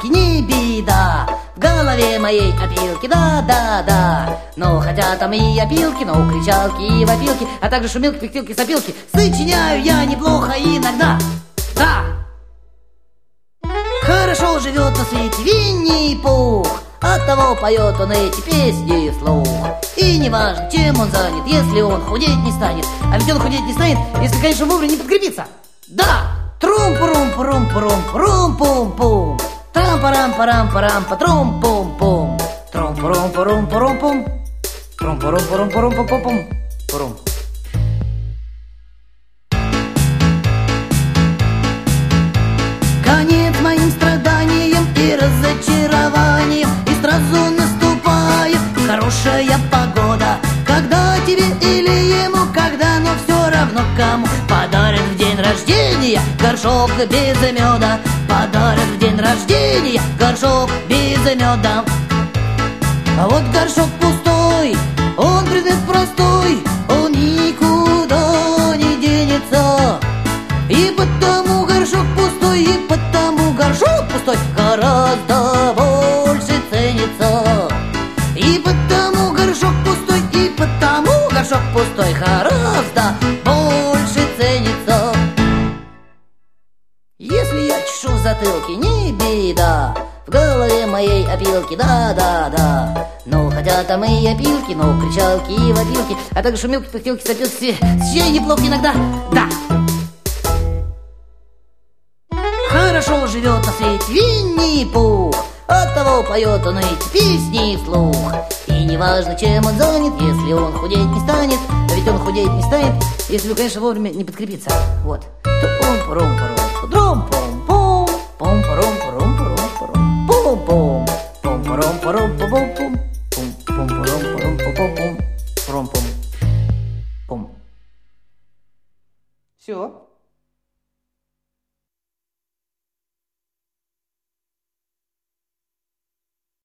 тарелке не беда. В голове моей опилки, да-да-да. Но хотя там и опилки, но кричалки и вопилки, а также шумелки, пыхтелки, сопилки сочиняю я неплохо иногда. Да! Хорошо живет на свете Винни-Пух, оттого поет он эти песни вслух. И не важно, чем он занят, если он худеть не станет. А ведь он худеть не станет, если, конечно, вовремя не подкрепиться. Да! Трум-пурум-пурум-пурум-пум-пум-пум. Трам-парам-парам-парам-па-трум-пум-пум. Трум-пурум-пурум-пурум-пум. Трум-пурум-пурум-пурум-пум-пум. Конец моим страданиям и разочарованиям, и сразу наступает хорошая погода. Когда тебе или ему, когда, но все равно кому, подарят в день рождения горшок без меда. Подарят в день рождения горшок без меда. А вот горшок пустой, он предмет простой, он никуда не денется. И потому горшок пустой, и потому горшок пустой гораздо больше ценится. И потому горшок пустой, и потому горшок пустой гораздо больше ценится. Если я чешу в затылке, не беда. В голове моей опилки, да-да-да. Ну, хотя там и опилки, но кричалки и вопилки, а также шумелки, пыхтелки, сопилки сочиняю неплохо иногда. Да! Хорошо живет на свете Винни-Пух, оттого поет он эти песни вслух. И не важно, чем он занят, если он худеть не станет. А ведь он худеть не станет, если, конечно, вовремя не подкрепиться. Вот. Ту-пум-пурум-пурум, дром-пум-пум, пум-пурум-пурум-пурум-пурум, пум-пум, пум-пурум-пурум-пум-пум, пум-пурум-пурум-пум-пум, пум-пум. Все.